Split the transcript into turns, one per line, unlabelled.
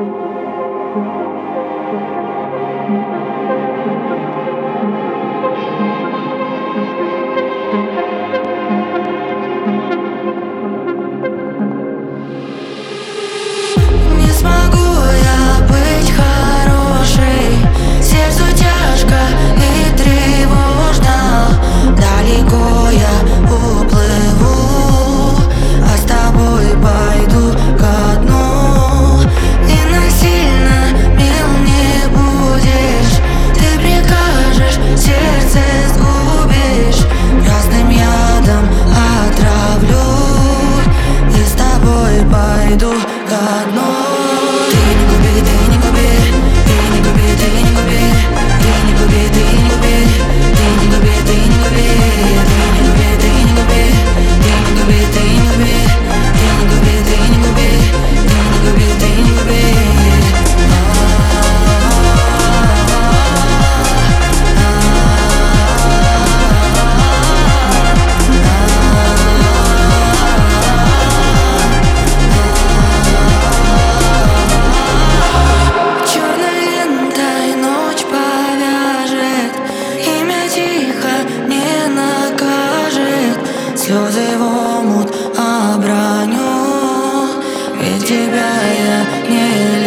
Не смогу я быть хорошей, сердцу тяжко и тревожно. Далеко я уплыву, а с тобой пойду ко дну. И насильно мил не будешь, ты прикажешь, сердце сгубишь. Красным ядом отравлю, и с тобой пойду ко дну. Ты не губи, ты не губи, ты не губи, ты не губи, ты не губи, ты не губи, ты не губи, ты не губи, ты не губи, ты не губи, ты не губи, ты не губи, ты не губи, ты не губи, ты не губи. Черной лентой ночь повяжет, имя тихо не накажет. Слезы в омут оброню, ведь тебя я не